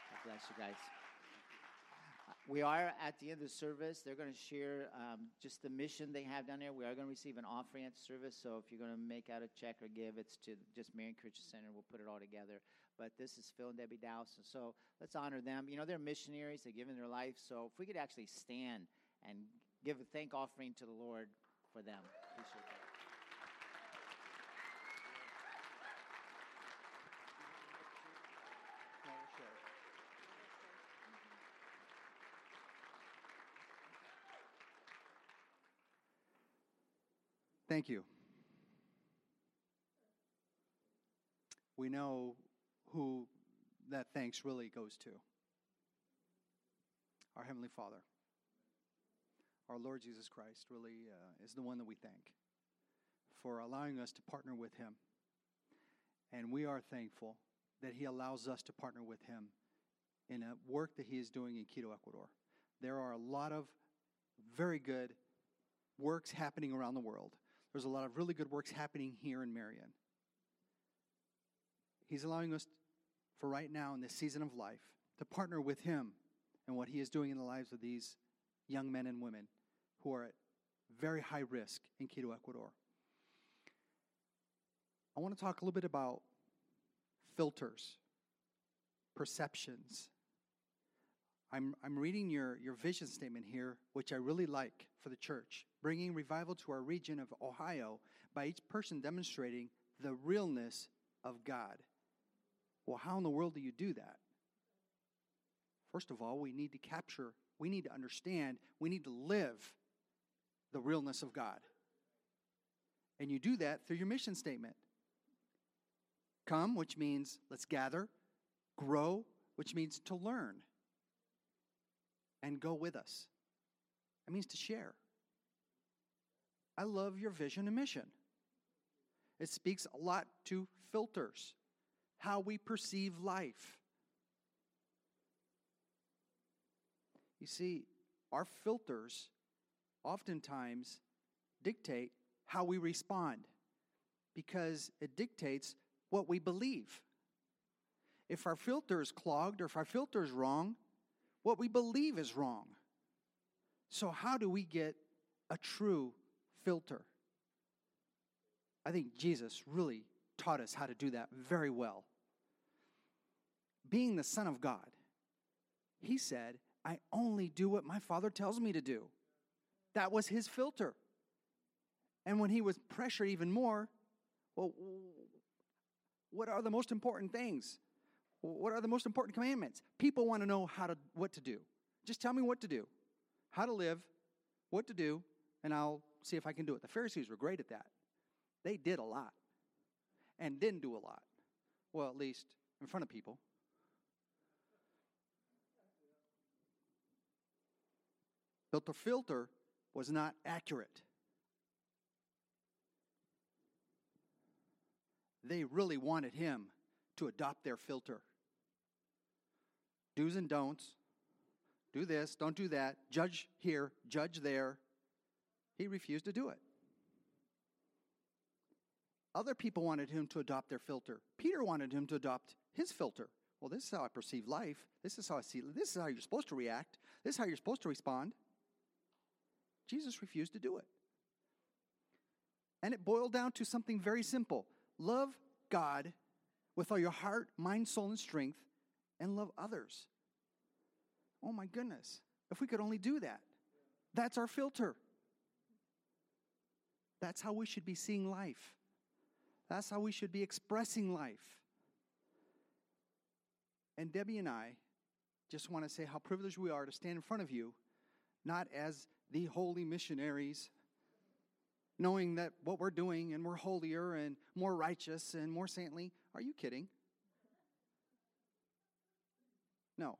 God bless you guys. We are at the end of the service. They're going to share just the mission they have down there. We are going to receive an offering at the service. So if you're going to make out a check or give, it's to just Marion Christian Center. We'll put it all together. But this is Phil and Debbie Dowson. So let's honor them. You know, they're missionaries. They've given their life. So if we could actually stand and give a thank offering to the Lord for them. Appreciate that. Thank you. We know who that thanks really goes to. Our Heavenly Father. Our Lord Jesus Christ really is the one that we thank for allowing us to partner with Him. And we are thankful that He allows us to partner with Him in a work that He is doing in Quito, Ecuador. There are a lot of very good works happening around the world. There's a lot of really good works happening here in Marion. He's allowing us, for right now in this season of life, to partner with Him and what He is doing in the lives of these young men and women who are at very high risk in Quito, Ecuador. I want to talk a little bit about filters, perceptions. I'm reading your vision statement here, which I really like for the church. Bringing revival to our region of Ohio by each person demonstrating the realness of God. Well, how in the world do you do that? First of all, we need to understand, we need to live the realness of God. And you do that through your mission statement. Come, which means let's gather. Grow, which means to learn. And go with us. It means to share. I love your vision and mission. It speaks a lot to filters, how we perceive life. You see, our filters oftentimes dictate how we respond because it dictates what we believe. If our filter is clogged or if our filter is wrong, what we believe is wrong. So how do we get a true filter? I think Jesus really taught us how to do that very well. Being the Son of God, He said, I only do what my Father tells me to do. That was His filter. And when He was pressured even more, well, what are the most important things? What are the most important commandments? People want to know what to do. Just tell me what to do, how to live, what to do, and I'll see if I can do it. The Pharisees were great at that. They did a lot and didn't do a lot. Well, at least in front of people. But the filter was not accurate. They really wanted Him to adopt their filter. Do's and don'ts. Do this, don't do that. Judge here, judge there. He refused to do it. Other people wanted Him to adopt their filter. Peter wanted Him to adopt his filter. Well, this is how I perceive life. This is how I see. This is how you're supposed to react. This is how you're supposed to respond. Jesus refused to do it. And it boiled down to something very simple. Love God with all your heart, mind, soul, and strength, and love others. Oh my goodness. If we could only do that. That's our filter. That's how we should be seeing life. That's how we should be expressing life. And Debbie and I just want to say how privileged we are to stand in front of you, not as the holy missionaries, knowing that what we're doing and we're holier and more righteous and more saintly. Are you kidding? No.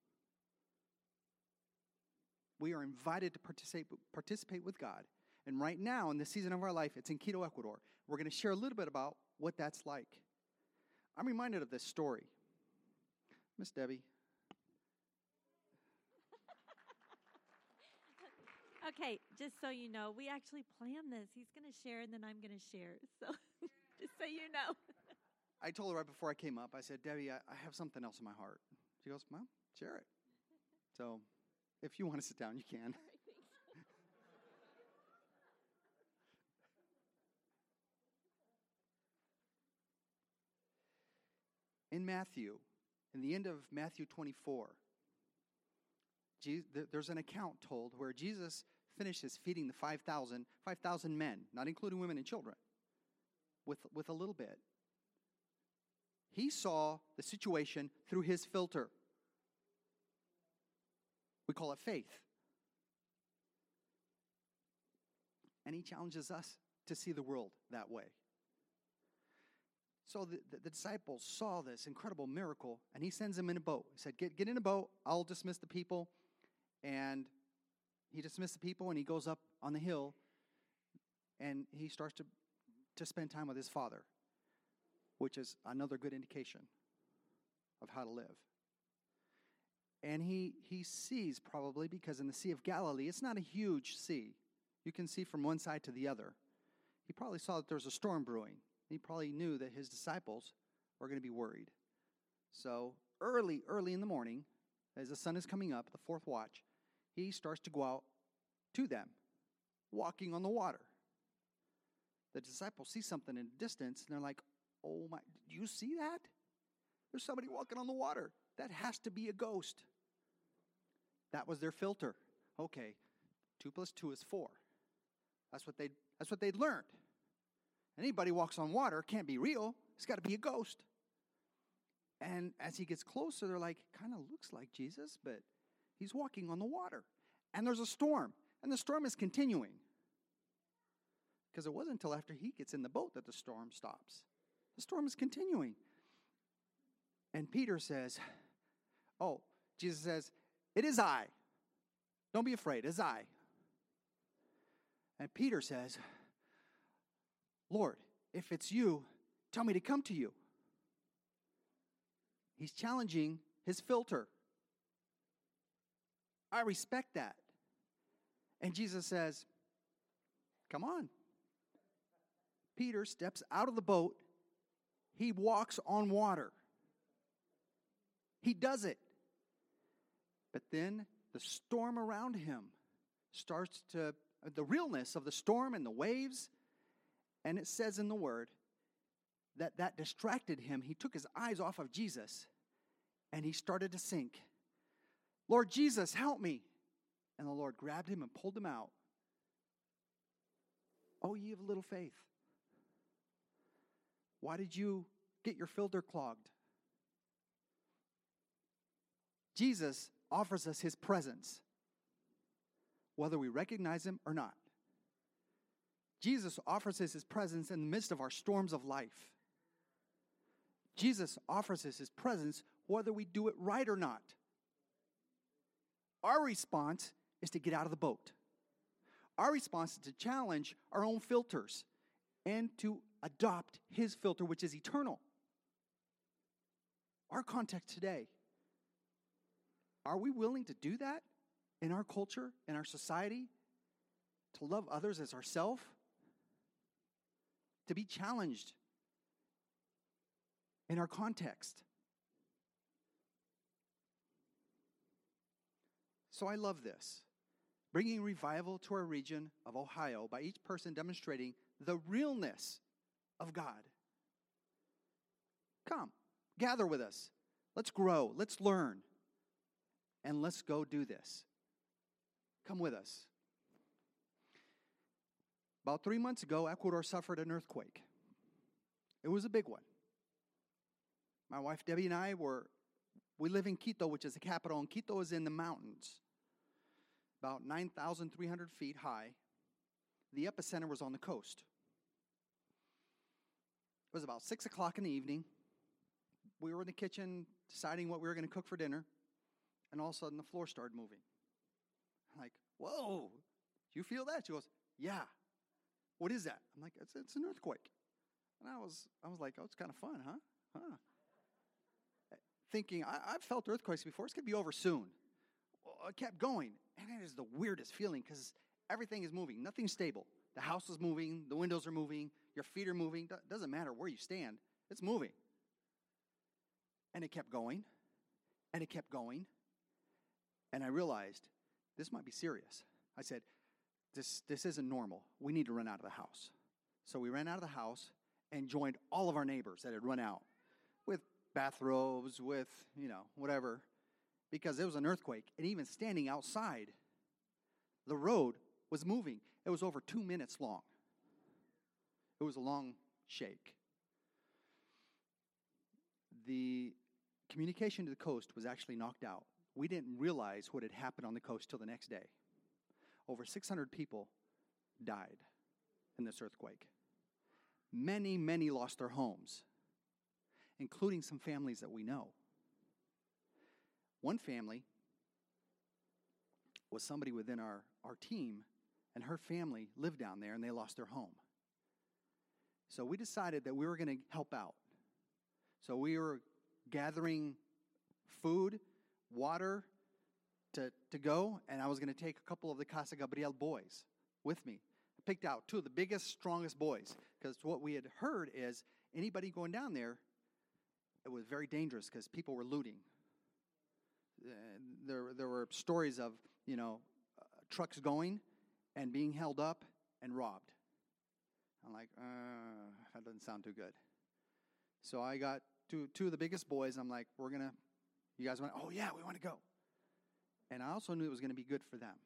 We are invited to participate with God. And right now, in the season of our life, it's in Quito, Ecuador. We're going to share a little bit about what that's like. I'm reminded of this story. Miss Debbie. Okay, just so you know, we actually planned this. He's going to share, and then I'm going to share. So, just so you know. I told her right before I came up, I said, Debbie, I have something else in my heart. She goes, Mom, share it. So if you want to sit down, you can. In Matthew, in the end of Matthew 24, there's an account told where Jesus finishes feeding the 5,000 men, not including women and children, with a little bit. He saw the situation through his filter. We call it faith. And he challenges us to see the world that way. So the disciples saw this incredible miracle, and he sends them in a boat. He said, get in a boat, I'll dismiss the people. And he dismissed the people, and he goes up on the hill, and he starts to spend time with his Father, which is another good indication of how to live. And he sees, probably, because in the Sea of Galilee, it's not a huge sea. You can see from one side to the other. He probably saw that there was a storm brewing. He probably knew that his disciples were going to be worried. So early in the morning, as the sun is coming up, the fourth watch, he starts to go out to them, walking on the water. The disciples see something in the distance, and they're like, oh my, do you see that? There's somebody walking on the water. That has to be a ghost. That was their filter. Okay, 2 + 2 is 4. That's what they'd learned. Anybody walks on water can't be real. It's got to be a ghost. And as he gets closer, they're like, kind of looks like Jesus, but he's walking on the water. And there's a storm. And the storm is continuing. Because it wasn't until after he gets in the boat that the storm stops. The storm is continuing. And Peter says, Jesus says, it is I. Don't be afraid, it's I. And Peter says, Lord, if it's you, tell me to come to you. He's challenging his filter. I respect that. And Jesus says, come on. Peter steps out of the boat. He walks on water. He does it. But then the storm around him starts to, the realness of the storm and the waves, and it says in the Word that distracted him. He took his eyes off of Jesus, and he started to sink. Lord Jesus, help me. And the Lord grabbed him and pulled him out. Oh, ye of little faith. Why did you get your filter clogged? Jesus offers us his presence, whether we recognize him or not. Jesus offers us his presence in the midst of our storms of life. Jesus offers us his presence whether we do it right or not. Our response is to get out of the boat. Our response is to challenge our own filters and to adopt his filter, which is eternal. Our context today, are we willing to do that in our culture, in our society, to love others as ourselves? To be challenged in our context. So I love this. Bringing revival to our region of Ohio by each person demonstrating the realness of God. Come, gather with us. Let's grow, let's learn, and let's go do this. Come with us. About 3 months ago, Ecuador suffered an earthquake. It was a big one. My wife Debbie and I we live in Quito, which is the capital, and Quito is in the mountains, about 9,300 feet high. The epicenter was on the coast. It was about 6 o'clock in the evening. We were in the kitchen deciding what we were going to cook for dinner, and all of a sudden the floor started moving. I'm like, whoa, do you feel that? She goes, yeah. What is that? I'm like, it's an earthquake. And I was like, oh, it's kind of fun, huh? Thinking, I've felt earthquakes before. It's going to be over soon. Well, I kept going. And it is the weirdest feeling because everything is moving. Nothing's stable. The house is moving. The windows are moving. Your feet are moving. Doesn't matter where you stand. It's moving. And it kept going. And it kept going. And I realized this might be serious. I said, this isn't normal. We need to run out of the house. So we ran out of the house and joined all of our neighbors that had run out with bathrobes, with, whatever, because there was an earthquake. And even standing outside, the road was moving. It was over 2 minutes long. It was a long shake. The communication to the coast was actually knocked out. We didn't realize what had happened on the coast till the next day. Over 600 people died in this earthquake. Many, many lost their homes, including some families that we know. One family was somebody within our team, and her family lived down there, and they lost their home. So we decided that we were going to help out. So we were gathering food, water to go, and I was going to take a couple of the Casa Gabriel boys with me. I picked out 2 of the biggest, strongest boys, because what we had heard is anybody going down there, it was very dangerous because people were looting. There were stories of, trucks going and being held up and robbed. I'm like, that doesn't sound too good. So I got two of the biggest boys. I'm like, you guys want to, oh yeah, we want to go. And I also knew it was going to be good for them.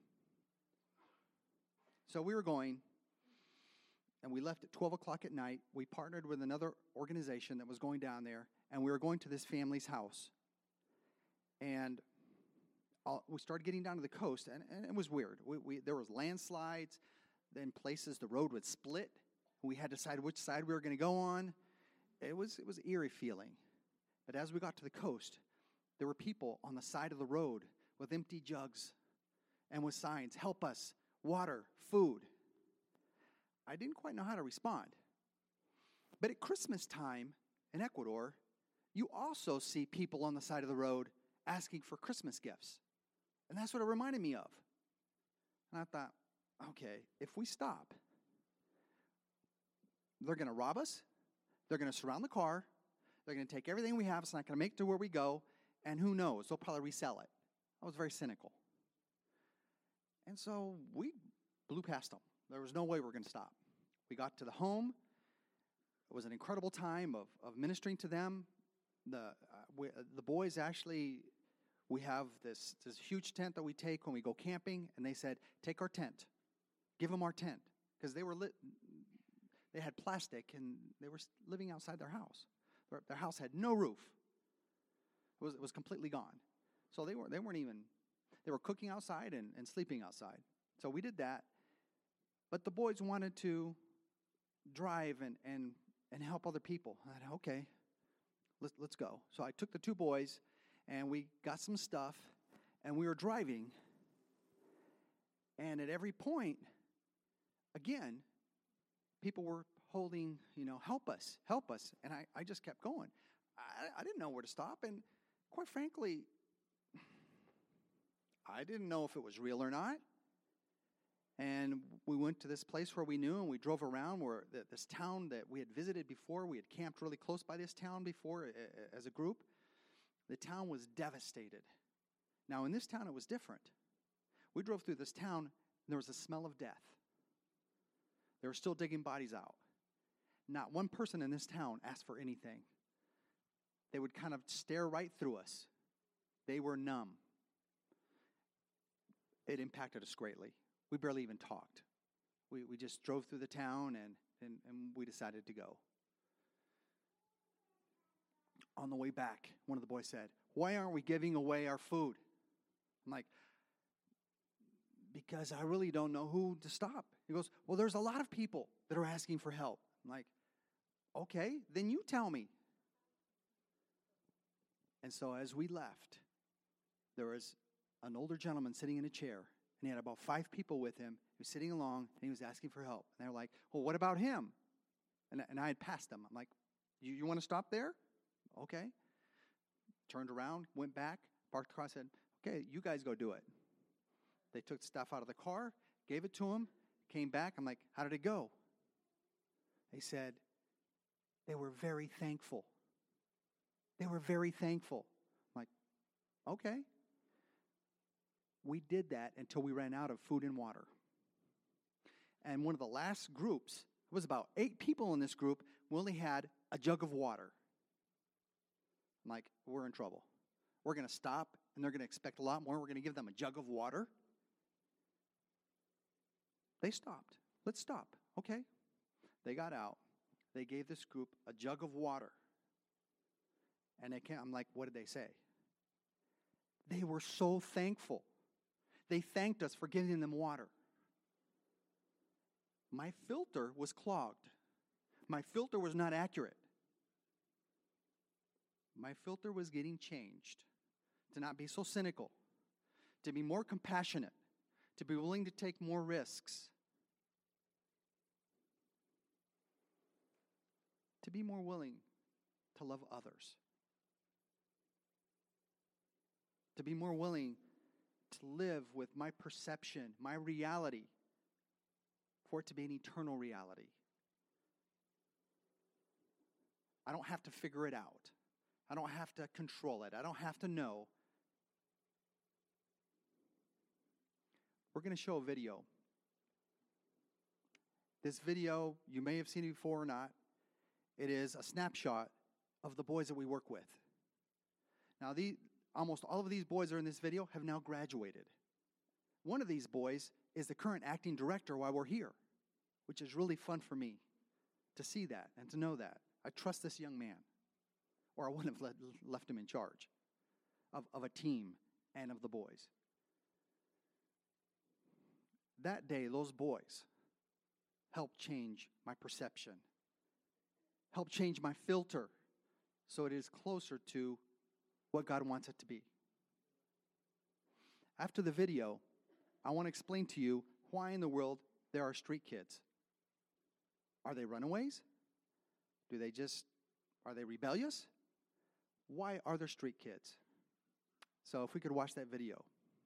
So we were going, and we left at 12 o'clock at night. We partnered with another organization that was going down there, and we were going to this family's house. And we started getting down to the coast, and it was weird. There was landslides. In places, the road would split. We had to decide which side we were going to go on. It was an eerie feeling. But as we got to the coast, there were people on the side of the road with empty jugs and with signs, help us, water, food. I didn't quite know how to respond. But at Christmas time in Ecuador, you also see people on the side of the road asking for Christmas gifts. And that's what it reminded me of. And I thought, okay, if we stop, they're going to rob us. They're going to surround the car. They're going to take everything we have. It's not going to make it to where we go. And who knows? They'll probably resell it. I was very cynical. And so we blew past them. There was no way we were going to stop. We got to the home. It was an incredible time of ministering to them. The boys actually, we have this huge tent that we take when we go camping. And they said, take our tent. Give them our tent. Because they were they had plastic, and they were living outside their house. Their house had no roof. It was completely gone. So they were cooking outside and sleeping outside. So we did that. But the boys wanted to drive and help other people. I said, okay, let's go. So I took the 2 boys, and we got some stuff, and we were driving. And at every point, again, people were holding, help us. And I just kept going. I didn't know where to stop. And quite frankly, I didn't know if it was real or not. And we went to this place where we knew, and we drove around where this town that we had visited before. We had camped really close by this town before as a group. The town was devastated. Now, in this town, it was different. We drove through this town, and there was a smell of death. They were still digging bodies out. Not one person in this town asked for anything. They would kind of stare right through us. They were numb. It impacted us greatly. We barely even talked. We just drove through the town, and we decided to go. On the way back, one of the boys said, why aren't we giving away our food? I'm like, because I really don't know who to stop. He goes, well, there's a lot of people that are asking for help. I'm like, okay, then you tell me. And so as we left, there was an older gentleman sitting in a chair, and he had about 5 people with him. He was sitting along, and he was asking for help. And they were like, well, what about him? And I had passed them. I'm like, you want to stop there? Okay. Turned around, went back, parked the car, said, okay, you guys go do it. They took stuff out of the car, gave it to him, came back. I'm like, how did it go? They said, they were very thankful. They were very thankful. I'm like, Okay. We did that until we ran out of food and water. And one of the last groups, it was about 8 people in this group, we only had a jug of water. I'm like, we're in trouble. We're going to stop, and they're going to expect a lot more. We're going to give them a jug of water. They stopped. Let's stop. Okay. They got out. They gave this group a jug of water. And I'm like, what did they say? They were so thankful. They thanked us for giving them water. My filter was clogged. My filter was not accurate. My filter was getting changed to not be so cynical, to be more compassionate, to be willing to take more risks, to be more willing to love others, to be more willing to live with my perception, my reality, for it to be an eternal reality. I don't have to figure it out. I don't have to control it. I don't have to know. We're going to show a video. This video, you may have seen it before or not. It is a snapshot of the boys that we work with. Now, almost all of these boys that are in this video have now graduated. One of these boys is the current acting director while we're here, which is really fun for me to see that and to know that. I trust this young man, or I wouldn't have left him in charge of a team and of the boys. That day, those boys helped change my perception, helped change my filter so it is closer to what God wants it to be. After the video, I want to explain to you why in the world there are street kids. Are they runaways? Are they rebellious? Why are there street kids? So if we could watch that video.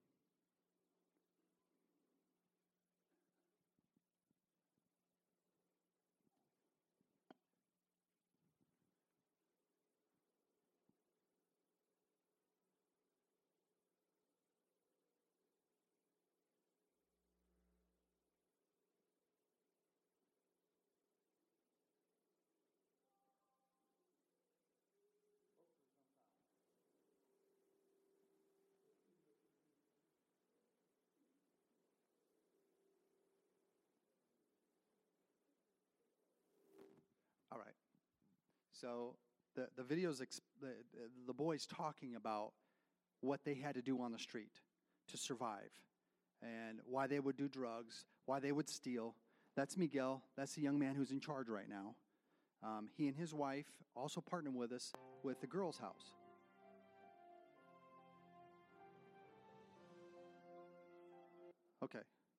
All right. So the videos, the boys talking about what they had to do on the street to survive and why they would do drugs, why they would steal. That's Miguel. That's the young man who's in charge right now. He and his wife also partnered with us with the girls' house. Okay.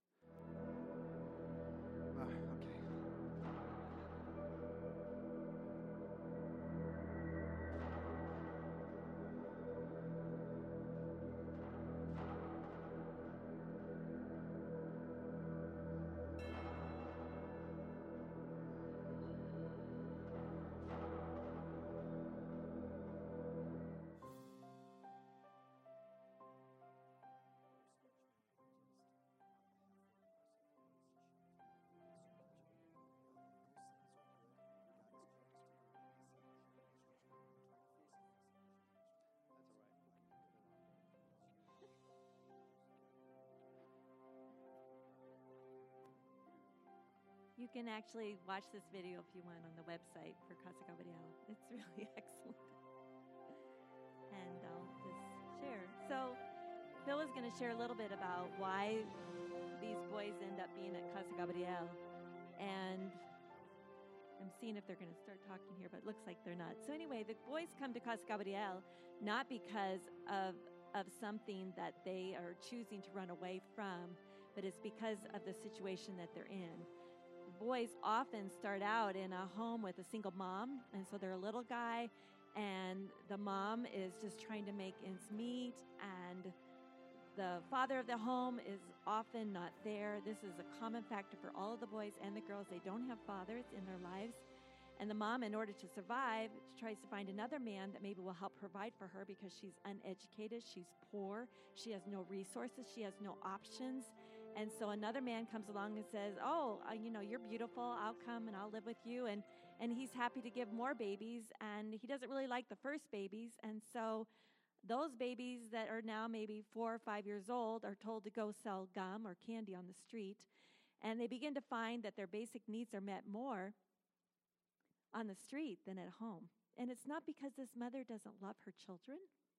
Okay. You can actually watch this video if you want on the website for Casa Gabriel. It's really excellent. And I'll just share. So Phil is going to share a little bit about why these boys end up being at Casa Gabriel. And I'm seeing if they're going to start talking here, but it looks like they're not. So anyway, the boys come to Casa Gabriel not because of something that they are choosing to run away from, but it's because of the situation that they're in. Boys often start out in a home with a single mom, and so they're a little guy, and the mom is just trying to make ends meet, and the father of the home is often not there. This is a common factor for all of the boys and the girls. They don't have fathers in their lives, And the mom, in order to survive, tries to find another man that maybe will help provide for her because she's uneducated, she's poor, she has no resources, she has no options. And so another man comes along and says, oh, you're beautiful, I'll come and I'll live with you. And he's happy to give more babies, and he doesn't really like the first babies. And so those babies that are now maybe 4 or 5 years old are told to go sell gum or candy on the street. And they begin to find that their basic needs are met more on the street than at home. And it's not because this mother doesn't love her children.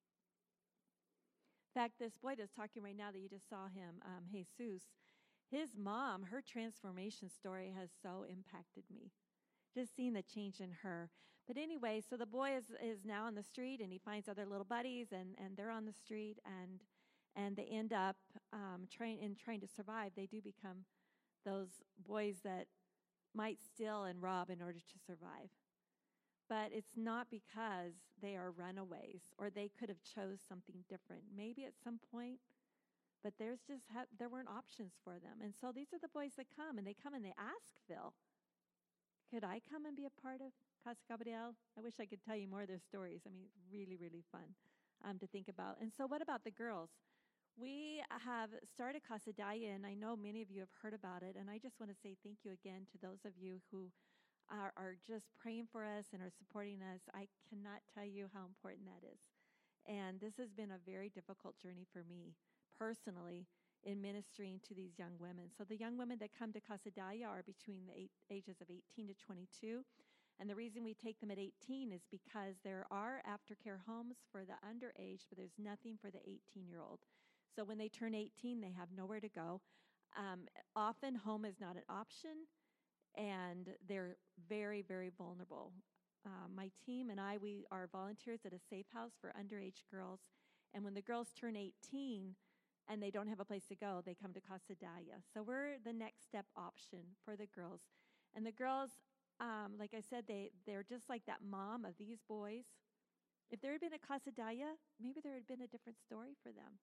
In fact, this boy that's talking right now that you just saw him, Jesus, his mom, her transformation story has so impacted me. Just seeing the change in her. But anyway, so the boy is now on the street, and he finds other little buddies, and they're on the street, and they end up trying to survive. They do become those boys that might steal and rob in order to survive. But it's not because they are runaways or they could have chose something different. Maybe at some point, but there weren't options for them. And so these are the boys that come, and they come and they ask Phil, could I come and be a part of Casa Gabriel? I wish I could tell you more of their stories. I mean, really, really fun to think about. And so what about the girls? We have started Casa Daya, and I know many of you have heard about it, and I just want to say thank you again to those of you who are just praying for us and are supporting us. I cannot tell you how important that is. And this has been a very difficult journey for me personally in ministering to these young women. So the young women that come to Casa Daya are between the ages of 18 to 22. And the reason we take them at 18 is because there are aftercare homes for the underage, but there's nothing for the 18-year-old. So when they turn 18, they have nowhere to go. Often home is not an option, and they're very, very vulnerable. My team and I, we are volunteers at a safe house for underage girls. And when the girls turn 18 and they don't have a place to go, they come to Casa Daya. So we're the next step option for the girls. And the girls, like I said, they're just like that mom of these boys. If there had been a Casa Daya, maybe there had been a different story for them.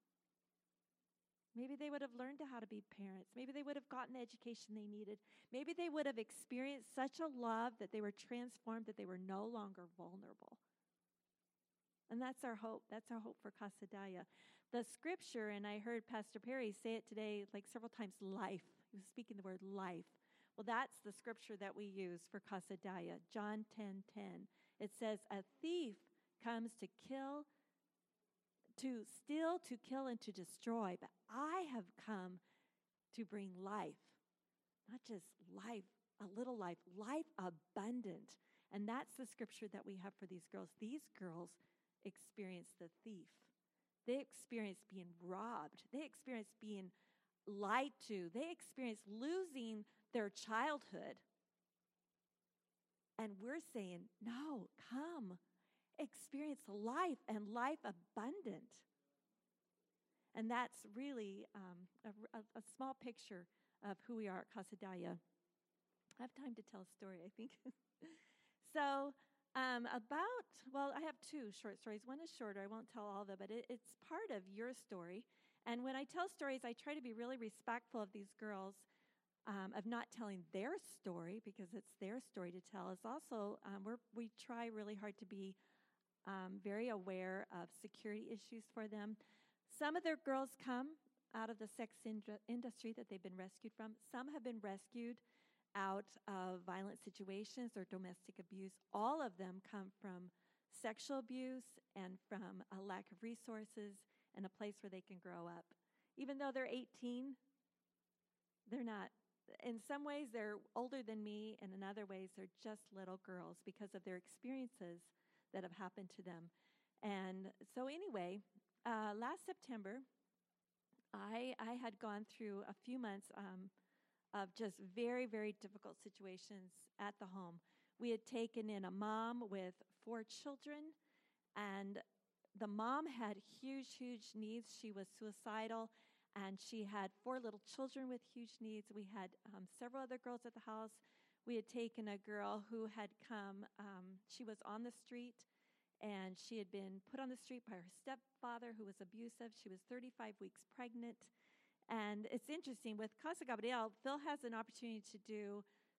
Maybe they would have learned how to be parents. Maybe they would have gotten the education they needed. Maybe they would have experienced such a love that they were transformed, that they were no longer vulnerable. And that's our hope. That's our hope for Casa Daya. The scripture, and I heard Pastor Perry say it today like several times, life. He was speaking the word life. Well, that's the scripture that we use for Casa Daya. John 10:10. It says, a thief comes to kill, to steal, to kill, and to destroy. But I have come to bring life. Not just life, a little life, life abundant. And that's the scripture that we have for these girls. These girls experience the thief. They experience being robbed. They experience being lied to. They experience losing their childhood. And we're saying, no, come. Experience life and life abundant. And that's really a small picture of who we are at Casa Daya. I have time to tell a story, I think. So I have two short stories. One is shorter. I won't tell all of them, but it's part of your story. And when I tell stories, I try to be really respectful of these girls, of not telling their story because it's their story to tell. It's also, we try really hard to be very aware of security issues for them. Some of their girls come out of the sex industry that they've been rescued from. Some have been rescued out of violent situations or domestic abuse. All of them come from sexual abuse and from a lack of resources and a place where they can grow up. Even though they're 18, they're not. In some ways, they're older than me, and in other ways, they're just little girls because of their experiences that have happened to them. And so anyway, last September, I had gone through a few months of just very, very difficult situations at the home. We had taken in a mom with 4 children, and the mom had huge, huge needs. She was suicidal, and she had 4 little children with huge needs. We had several other girls at the house. We had taken a girl who had come, she was on the street, and she had been put on the street by her stepfather, who was abusive. She was 35 weeks pregnant. And it's interesting, with Casa Gabriel, Phil has an opportunity to do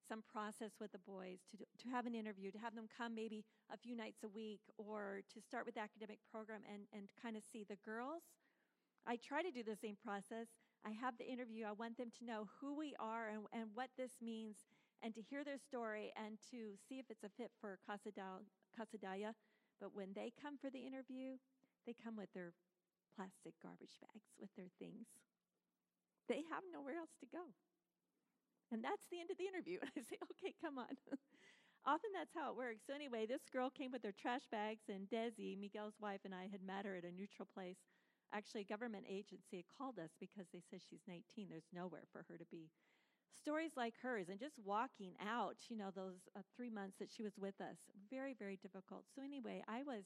some process with the boys to have an interview, to have them come maybe a few nights a week, or to start with the academic program and kind of see the girls. I try to do the same process. I have the interview. I want them to know who we are and what this means, and to hear their story and to see if it's a fit for Casa Dalia. But when they come for the interview, they come with their plastic garbage bags with their things. They have nowhere else to go. And that's the end of the interview. And I say, okay, come on. Often that's how it works. So anyway, this girl came with her trash bags, and Desi, Miguel's wife, and I had met her at a neutral place. Actually, a government agency had called us because they said she's 19. There's nowhere for her to be. Stories like hers, and just walking out, those 3 months that she was with us, very, very difficult. So anyway, I was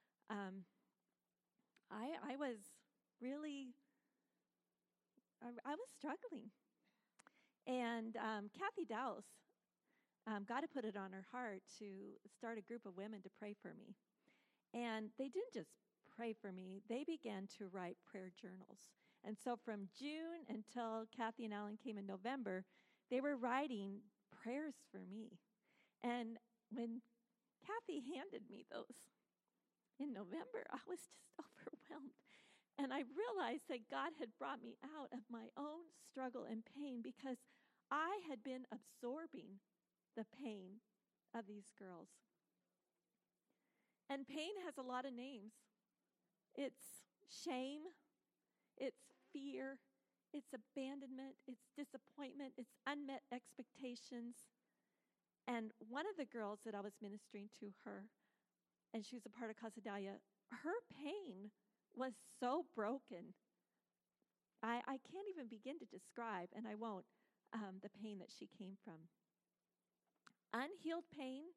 really, I was struggling. And Kathy Dowse, God had put it on her heart to start a group of women to pray for me. And they didn't just pray for me, they began to write prayer journals. And so from June until Kathy and Alan came in November, they were writing prayers for me. And when Kathy handed me those in November, I was just overwhelmed. And I realized that God had brought me out of my own struggle and pain because I had been absorbing the pain of these girls. And pain has a lot of names. It's shame, it's fear, it's abandonment, it's disappointment, it's unmet expectations. And one of the girls that I was ministering to her, and she was a part of Casa Dalia, her pain was so broken. I can't even begin to describe, and I won't, the pain that she came from. Unhealed pain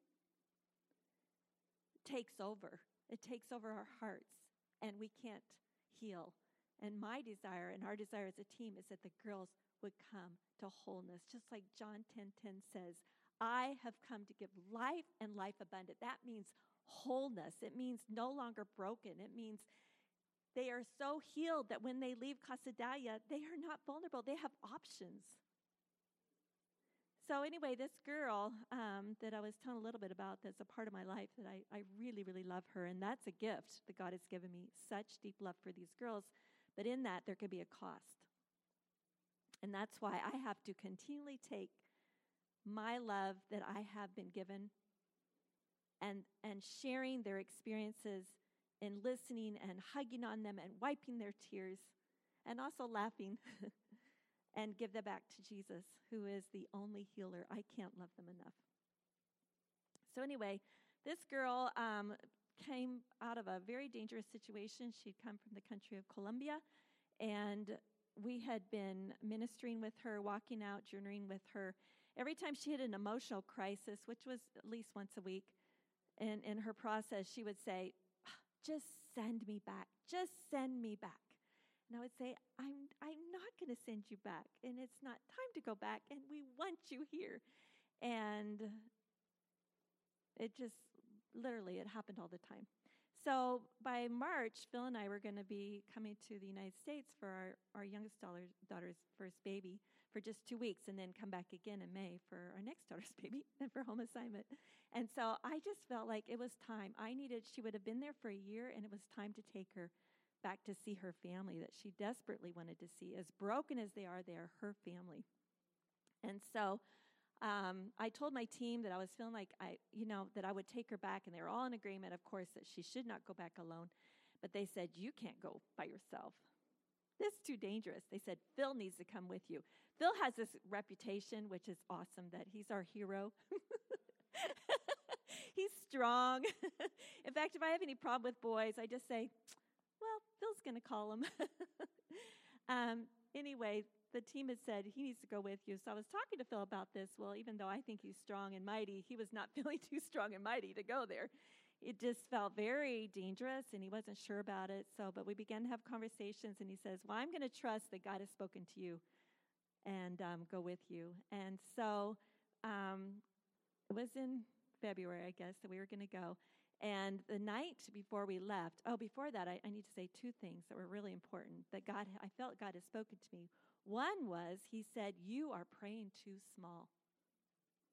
takes over. It takes over our hearts, and we can't heal. And my desire, and our desire as a team, is that the girls would come to wholeness. Just like John 10:10 says, I have come to give life and life abundant. That means wholeness. It means no longer broken. It means they are so healed that when they leave Casa Dalia, they are not vulnerable. They have options. So anyway, this girl that I was telling a little bit about that's a part of my life, that I really, really love her. And that's a gift that God has given me, such deep love for these girls. But in that, there could be a cost. And that's why I have to continually take my love that I have been given and sharing their experiences and listening and hugging on them and wiping their tears and also laughing and give them back to Jesus, who is the only healer. I can't love them enough. So anyway, this girl came out of a very dangerous situation. She'd come from the country of Colombia, and we had been ministering with her, walking out, journeying with her. Every time she had an emotional crisis, which was at least once a week, in her process, she would say, just send me back. Just send me back. And I would say, I'm not going to send you back. And it's not time to go back. And we want you here. And it just, literally, it happened all the time. So by March, Phil and I were going to be coming to the United States for our youngest daughter's first baby for just 2 weeks, and then come back again in May for our next daughter's baby and for home assignment. And so I just felt like it was time. She would have been there for a year, and it was time to take her back to see her family that she desperately wanted to see. As broken as they are her family. And so I told my team that I was feeling like that I would take her back, and they were all in agreement, of course, that she should not go back alone. But they said, you can't go by yourself. This is too dangerous. They said, Phil needs to come with you. Phil has this reputation, which is awesome, that he's our hero. He's strong. In fact, if I have any problem with boys, I just say, well, Phil's going to call him. Anyway, the team had said he needs to go with you. So I was talking to Phil about this. Well, even though I think he's strong and mighty, he was not feeling too strong and mighty to go there. It just felt very dangerous, and he wasn't sure about it. But we began to have conversations, and he says, well, I'm going to trust that God has spoken to you and go with you. And so it was in February, I guess, that we were going to go. And the night before we left, before that, I need to say two things that were really important that I felt God has spoken to me. One was, he said, you are praying too small.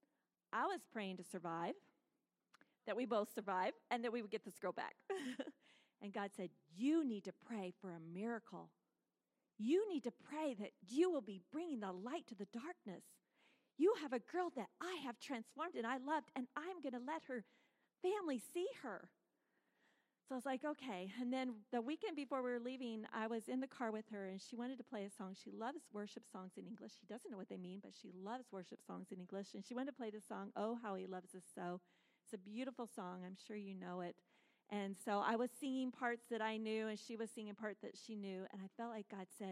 I was praying to survive, that we both survive, and that we would get this girl back. And God said, you need to pray for a miracle. You need to pray that you will be bringing the light to the darkness. You have a girl that I have transformed and I loved, and I'm going to let her family see her. So I was like, okay. And then the weekend before we were leaving, I was in the car with her, and she wanted to play a song. She loves worship songs in English. She doesn't know what they mean, but she loves worship songs in English. And she wanted to play the song, Oh, How He Loves Us So. It's a beautiful song. I'm sure you know it. And so I was singing parts that I knew, and she was singing parts that she knew. And I felt like God said,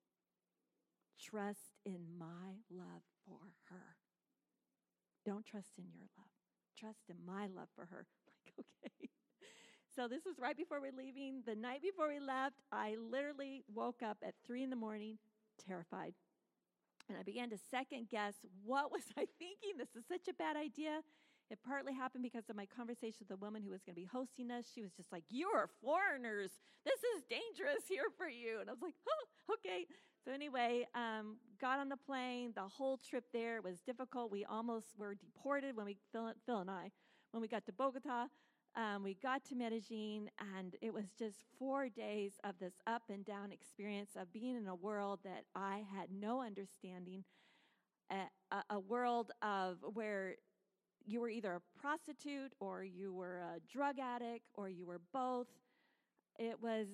trust in my love for her. Don't trust in your love. Trust in my love for her. I'm like, okay. So this was right before we're leaving. The night before we left, I literally woke up at 3 a.m, terrified. And I began to second guess, what was I thinking? This is such a bad idea. It partly happened because of my conversation with the woman who was going to be hosting us. She was just like, you are foreigners. This is dangerous here for you. And I was like, oh, okay. So anyway, got on the plane. The whole trip there was difficult. We almost were deported when Phil and I, when we got to Bogota. We got to Medellin, and it was just 4 days of this up and down experience of being in a world that I had no understanding, a world of where you were either a prostitute or you were a drug addict or you were both. It was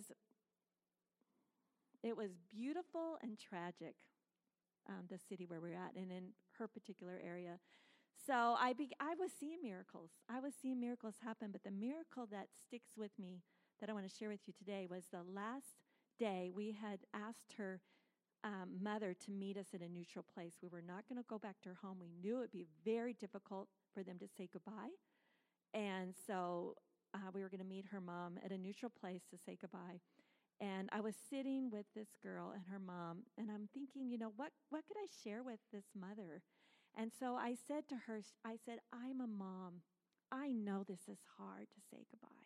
beautiful and tragic, the city where we're at, and in her particular area. So I was seeing miracles. I was seeing miracles happen, but the miracle that sticks with me that I want to share with you today was the last day we had asked her mother to meet us at a neutral place. We were not going to go back to her home. We knew it would be very difficult for them to say goodbye. And so we were going to meet her mom at a neutral place to say goodbye. And I was sitting with this girl and her mom, and I'm thinking, what could I share with this mother? And so I said to her, I'm a mom. I know this is hard to say goodbye.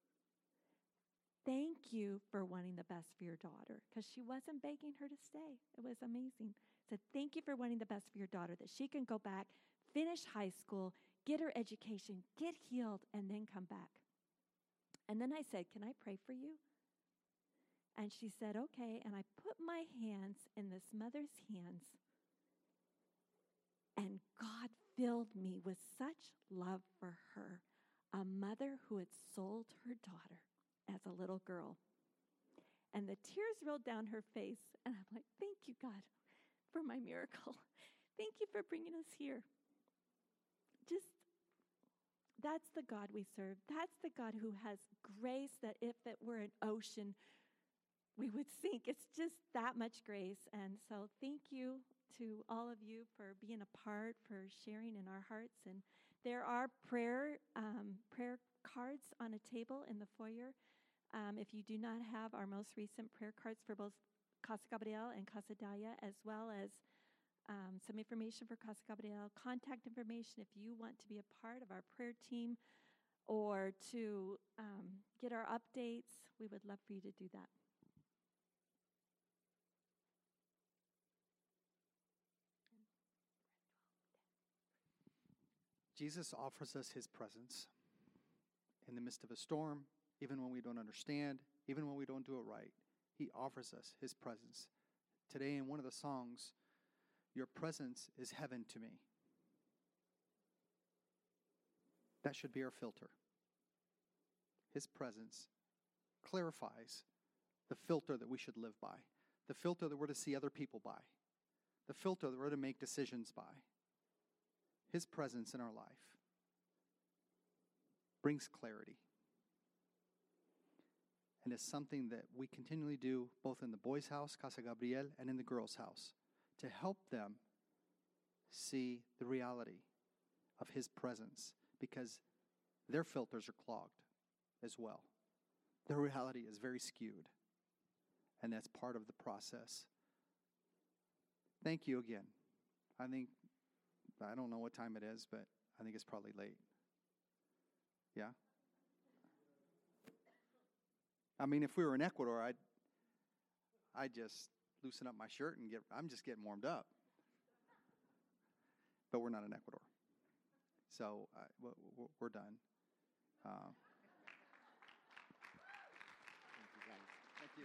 Thank you for wanting the best for your daughter, because she wasn't begging her to stay. It was amazing. I said, thank you for wanting the best for your daughter, that she can go back, finish high school, get her education, get healed, and then come back. And then I said, can I pray for you? And she said, okay. And I put my hands in this mother's hands, and God filled me with such love for her, a mother who had sold her daughter as a little girl. And the tears rolled down her face, and I'm like, thank you, God, for my miracle. Thank you for bringing us here. That's the God we serve. That's the God who has grace that if it were an ocean, we would sink. It's just that much grace. And so thank you to all of you for being a part, for sharing in our hearts. And there are prayer cards on a table in the foyer. If you do not have our most recent prayer cards for both Casa Gabriel and Casa Dalia, as well as some information for Casa Gabriel, contact information if you want to be a part of our prayer team or to get our updates, we would love for you to do that. Jesus offers us his presence in the midst of a storm, even when we don't understand, even when we don't do it right. He offers us his presence. Today in one of the songs, your presence is heaven to me. That should be our filter. His presence clarifies the filter that we should live by, the filter that we're to see other people by, the filter that we're to make decisions by. His presence in our life brings clarity. And it's something that we continually do both in the boys' house, Casa Gabriel, and in the girls' house to help them see the reality of his presence, because their filters are clogged as well. Their reality is very skewed, and that's part of the process. Thank you again. I don't know what time it is, but I think it's probably late. Yeah? I mean, if we were in Ecuador, I'd just loosen up my shirt and I'm just getting warmed up. But we're not in Ecuador. So we're done.